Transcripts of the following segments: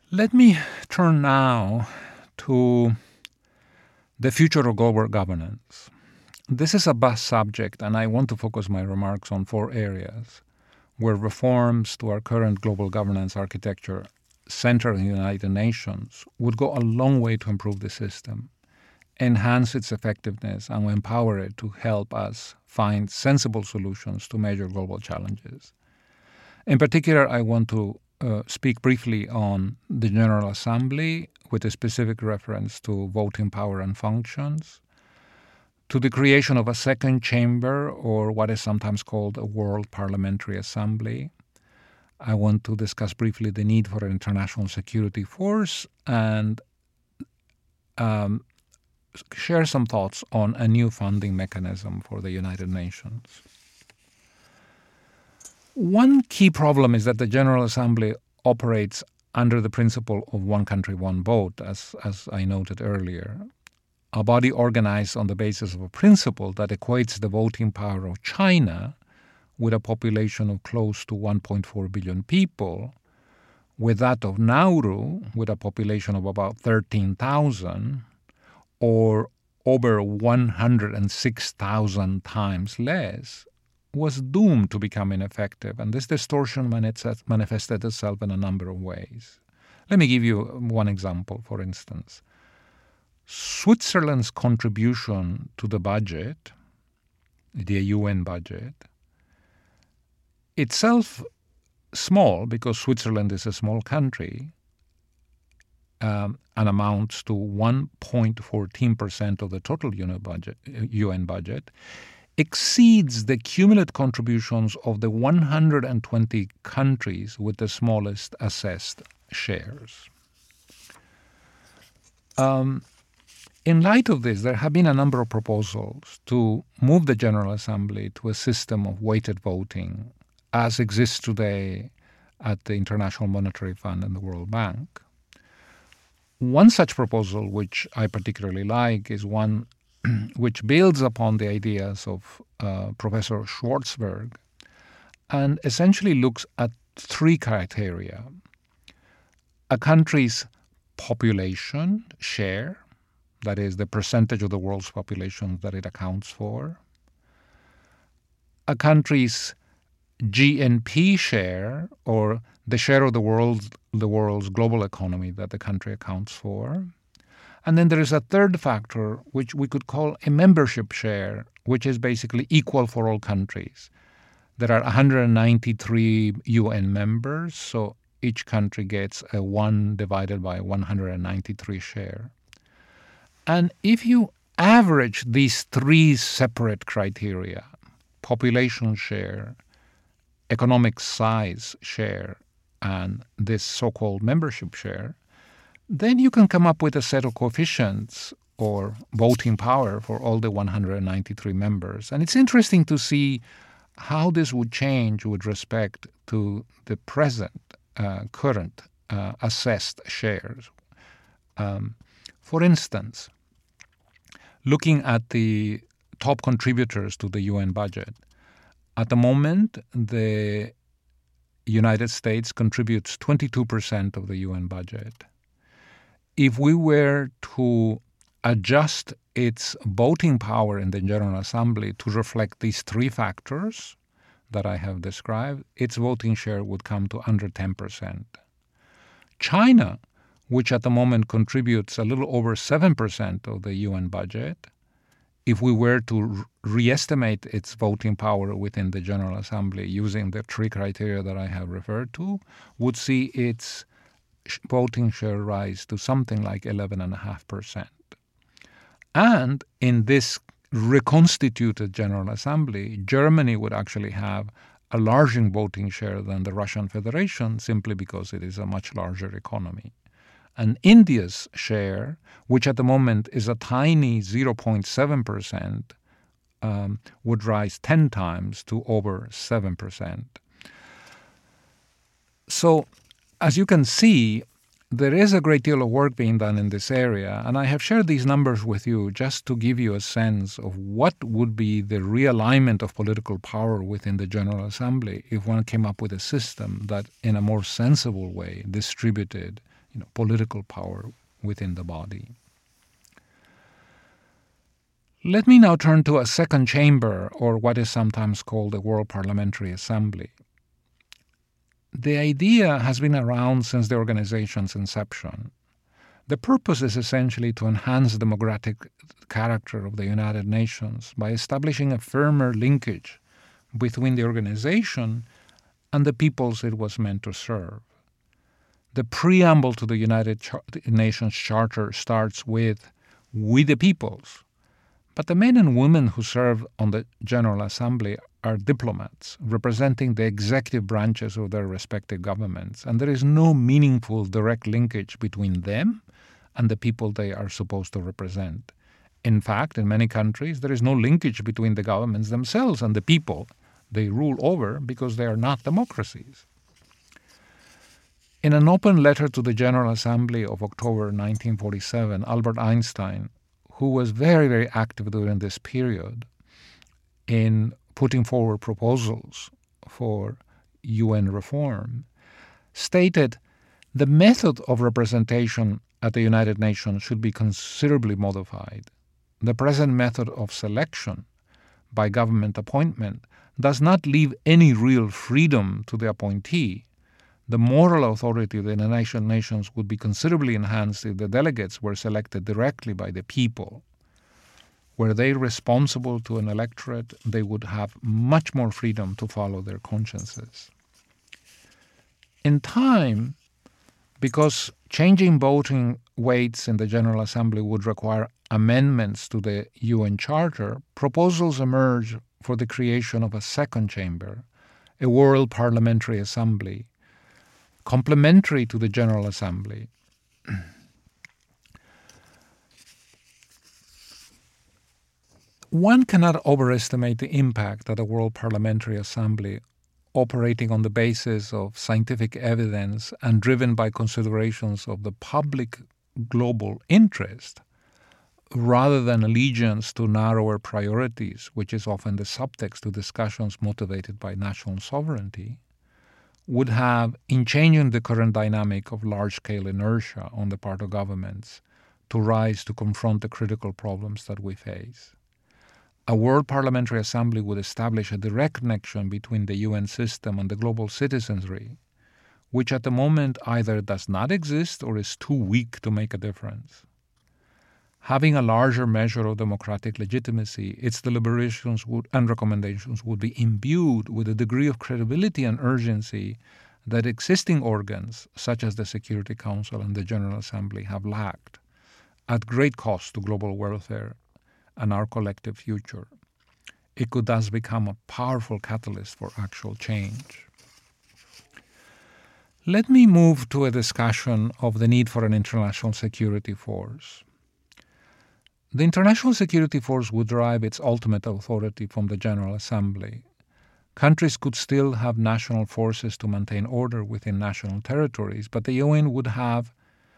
Let me turn now to the future of global governance. This is a vast subject, and I want to focus my remarks on four areas where reforms to our current global governance architecture centered in the United Nations would go a long way to improve the system, enhance its effectiveness, and empower it to help us find sensible solutions to major global challenges. In particular, I want to speak briefly on the General Assembly with a specific reference to voting power and functions, to the creation of a second chamber, or what is sometimes called a World Parliamentary Assembly. I want to discuss briefly the need for an international security force and share some thoughts on a new funding mechanism for the United Nations. One key problem is that the General Assembly operates under the principle of one country, one vote, as I noted earlier. A body organized on the basis of a principle that equates the voting power of China with a population of close to 1.4 billion people, with that of Nauru with a population of about 13,000, or over 106,000 times less, was doomed to become ineffective, and this distortion manifested itself in a number of ways. Let me give you one example, for instance. Switzerland's contribution to the budget, the UN budget, itself small because Switzerland is a small country, and amounts to 1.14% of the total UN budget, exceeds the cumulative contributions of the 120 countries with the smallest assessed shares. In light of this, there have been a number of proposals to move the General Assembly to a system of weighted voting, as exists today at the International Monetary Fund and the World Bank. One such proposal, which I particularly like, is one which builds upon the ideas of Professor Schwartzberg and essentially looks at three criteria: a country's population share, that is, the percentage of the world's population that it accounts for; a country's GNP share, or the share of the world's global economy that the country accounts for; and then there is a third factor, which we could call a membership share, which is basically equal for all countries. There are 193 UN members, so each country gets a 1 divided by 193 share. And if you average these three separate criteria, population share, economic size share, and this so-called membership share, then you can come up with a set of coefficients or voting power for all the 193 members. And it's interesting to see how this would change with respect to the current assessed shares. For instance, looking at the top contributors to the UN budget, at the moment, the United States contributes 22% of the UN budget. If we were to adjust its voting power in the General Assembly to reflect these three factors that I have described, its voting share would come to under 10%. China, which at the moment contributes a little over 7% of the UN budget, if we were to re-estimate its voting power within the General Assembly using the three criteria that I have referred to, would see its voting share rise to something like 11.5%. And in this reconstituted General Assembly, Germany would actually have a larger voting share than the Russian Federation, simply because it is a much larger economy. And India's share, which at the moment is a tiny 0.7%, would rise 10 times to over 7%. So, as you can see, there is a great deal of work being done in this area, and I have shared these numbers with you just to give you a sense of what would be the realignment of political power within the General Assembly if one came up with a system that, in a more sensible way, distributed political power within the body. Let me now turn to a second chamber, or what is sometimes called the World Parliamentary Assembly. The idea has been around since the organization's inception. The purpose is essentially to enhance the democratic character of the United Nations by establishing a firmer linkage between the organization and the peoples it was meant to serve. The preamble to the United Nations Charter starts with "we the peoples," but the men and women who serve on the General Assembly are diplomats representing the executive branches of their respective governments, and there is no meaningful direct linkage between them and the people they are supposed to represent. In fact, in many countries, there is no linkage between the governments themselves and the people they rule over because they are not democracies. In an open letter to the General Assembly of October 1947, Albert Einstein, who was very, very active during this period in putting forward proposals for UN reform, stated the method of representation at the United Nations should be considerably modified. The present method of selection by government appointment does not leave any real freedom to the appointee. The moral authority of the United Nations would be considerably enhanced if the delegates were selected directly by the people. Were they responsible to an electorate, they would have much more freedom to follow their consciences. In time, because changing voting weights in the General Assembly would require amendments to the UN Charter, proposals emerged for the creation of a second chamber, a World Parliamentary Assembly, complementary to the General Assembly. One cannot overestimate the impact that a World Parliamentary Assembly, operating on the basis of scientific evidence and driven by considerations of the public global interest, rather than allegiance to narrower priorities, which is often the subtext to discussions motivated by national sovereignty, would have in changing the current dynamic of large-scale inertia on the part of governments to rise to confront the critical problems that we face. A World Parliamentary Assembly would establish a direct connection between the UN system and the global citizenry, which at the moment either does not exist or is too weak to make a difference. Having a larger measure of democratic legitimacy, its deliberations and recommendations would be imbued with a degree of credibility and urgency that existing organs, such as the Security Council and the General Assembly, have lacked, at great cost to global welfare and our collective future. It could thus become a powerful catalyst for actual change. Let me move to a discussion of the need for an international security force. The International Security Force would derive its ultimate authority from the General Assembly. Countries could still have national forces to maintain order within national territories, but the UN would have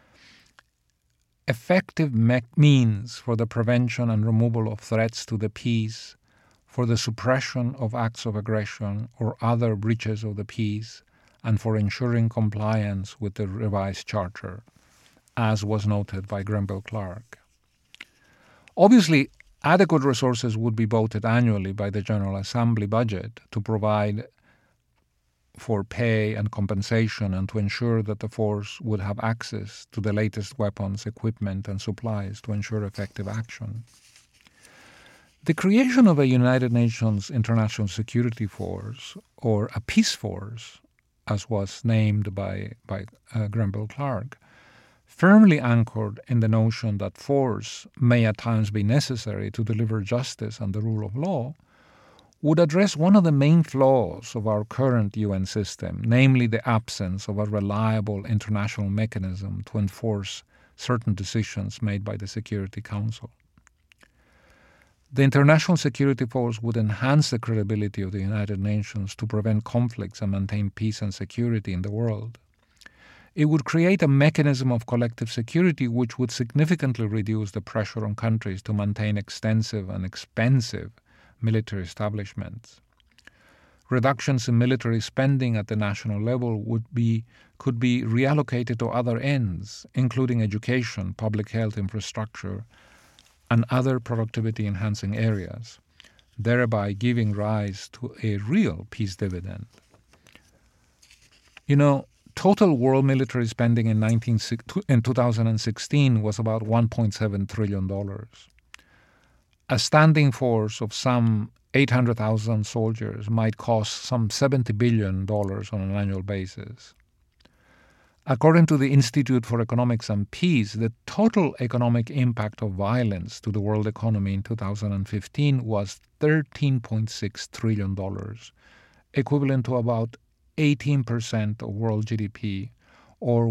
effective means for the prevention and removal of threats to the peace, for the suppression of acts of aggression or other breaches of the peace, and for ensuring compliance with the revised charter, as was noted by Grenville-Clark. Obviously, adequate resources would be voted annually by the General Assembly budget to provide for pay and compensation and to ensure that the force would have access to the latest weapons, equipment, and supplies to ensure effective action. The creation of a United Nations International Security Force, or a peace force, as was named by Grenville-Clark, firmly anchored in the notion that force may at times be necessary to deliver justice and the rule of law, would address one of the main flaws of our current UN system, namely the absence of a reliable international mechanism to enforce certain decisions made by the Security Council. The International Security Force would enhance the credibility of the United Nations to prevent conflicts and maintain peace and security in the world. It would create a mechanism of collective security which would significantly reduce the pressure on countries to maintain extensive and expensive military establishments. Reductions in military spending at the national level would be could be reallocated to other ends, including education, public health, infrastructure, and other productivity-enhancing areas, thereby giving rise to a real peace dividend. Total world military spending in 2016 was about $1.7 trillion. A standing force of some 800,000 soldiers might cost some $70 billion on an annual basis. According to the Institute for Economics and Peace, the total economic impact of violence to the world economy in 2015 was $13.6 trillion, equivalent to about 18% of world GDP, or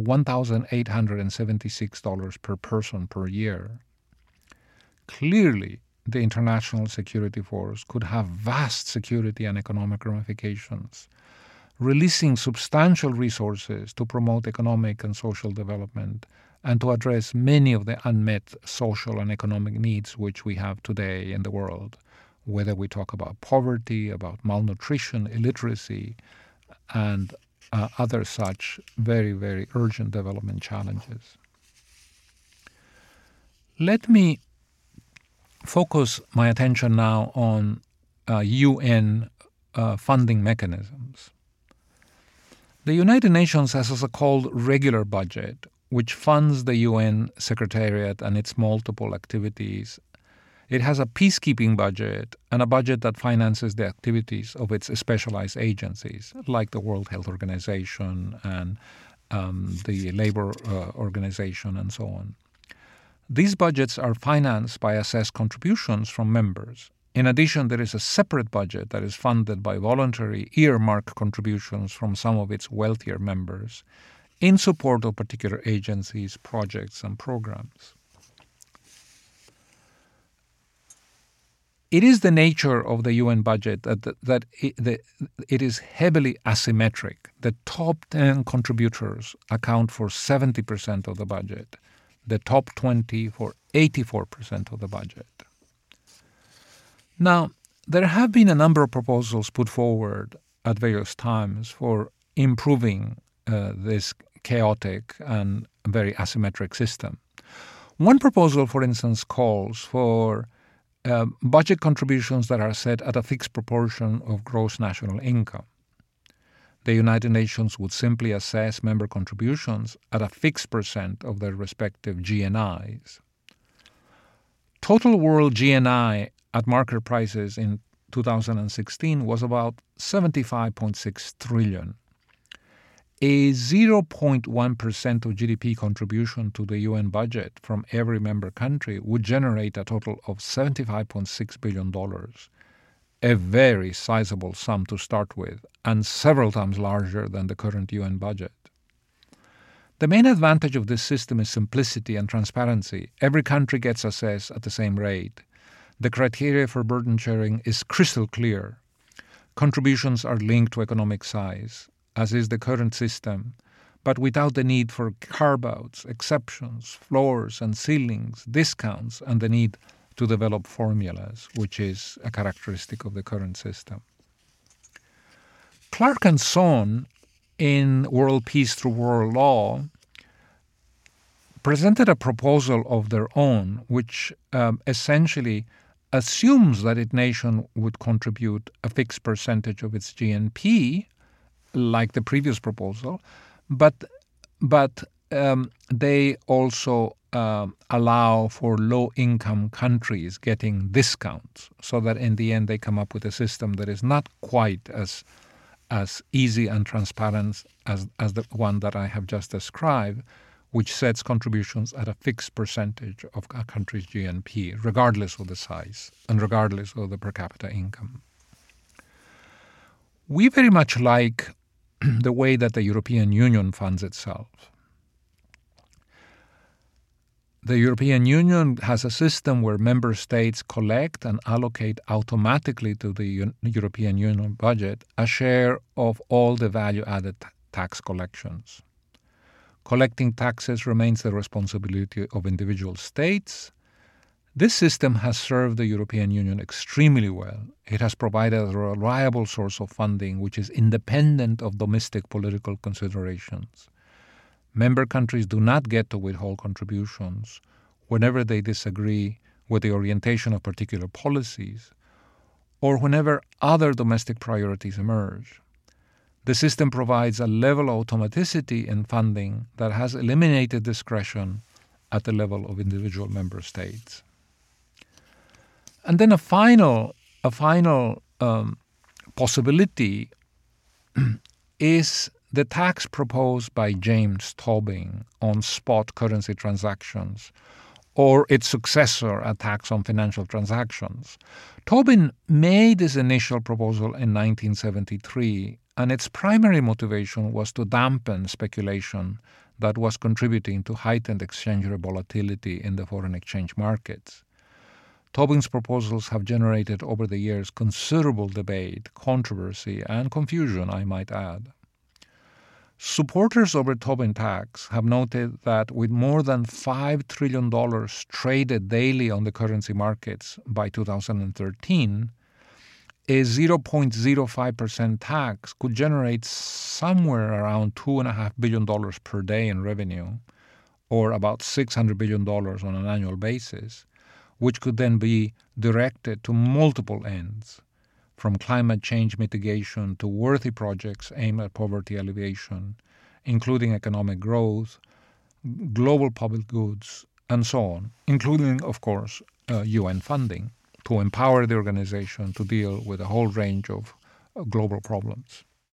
$1,876 per person per year. Clearly, the international security force could have vast security and economic ramifications, releasing substantial resources to promote economic and social development and to address many of the unmet social and economic needs which we have today in the world, whether we talk about poverty, about malnutrition, illiteracy, and other such very, very urgent development challenges. Let me focus my attention now on UN funding mechanisms. The United Nations has a so-called regular budget, which funds the UN Secretariat and its multiple activities. It has a peacekeeping budget and a budget that finances the activities of its specialized agencies, like the World Health Organization and the Labor Organization and so on. These budgets are financed by assessed contributions from members. In addition, there is a separate budget that is funded by voluntary earmark contributions from some of its wealthier members in support of particular agencies, projects, and programs. It is the nature of the UN budget that it is heavily asymmetric. The top 10 contributors account for 70% of the budget, the top 20 for 84% of the budget. Now, there have been a number of proposals put forward at various times for improving this chaotic and very asymmetric system. One proposal, for instance, calls for budget contributions that are set at a fixed proportion of gross national income. The United Nations would simply assess member contributions at a fixed percent of their respective GNIs. Total world GNI at market prices in 2016 was about $75.6 trillion. A 0.1% of GDP contribution to the UN budget from every member country would generate a total of $75.6 billion, a very sizable sum to start with, and several times larger than the current UN budget. The main advantage of this system is simplicity and transparency. Every country gets assessed at the same rate. The criteria for burden sharing is crystal clear. Contributions are linked to economic size, as is the current system, but without the need for carve-outs, exceptions, floors and ceilings, discounts, and the need to develop formulas, which is a characteristic of the current system. Clark and Sohn, in World Peace Through World Law, presented a proposal of their own, which essentially assumes that each nation would contribute a fixed percentage of its GNP, like the previous proposal, but they also allow for low-income countries getting discounts, so that in the end they come up with a system that is not quite as easy and transparent as the one that I have just described, which sets contributions at a fixed percentage of a country's GNP, regardless of the size and regardless of the per capita income. We very much like the way that the European Union funds itself. The European Union has a system where member states collect and allocate automatically to the European Union budget a share of all the value-added tax collections. Collecting taxes remains the responsibility of individual states. This system has served the European Union extremely well. It has provided a reliable source of funding which is independent of domestic political considerations. Member countries do not get to withhold contributions whenever they disagree with the orientation of particular policies or whenever other domestic priorities emerge. The system provides a level of automaticity in funding that has eliminated discretion at the level of individual member states. And then a final possibility is the tax proposed by James Tobin on spot currency transactions, or its successor, a tax on financial transactions. Tobin made this initial proposal in 1973, and its primary motivation was to dampen speculation that was contributing to heightened exchange rate volatility in the foreign exchange markets. Tobin's proposals have generated over the years considerable debate, controversy, and confusion, I might add. Supporters of the Tobin tax have noted that with more than $5 trillion traded daily on the currency markets by 2013, a 0.05% tax could generate somewhere around $2.5 billion per day in revenue, or about $600 billion on an annual basis, which could then be directed to multiple ends, from climate change mitigation to worthy projects aimed at poverty alleviation, including economic growth, global public goods, and so on, including, of course, UN funding to empower the organization to deal with a whole range of global problems.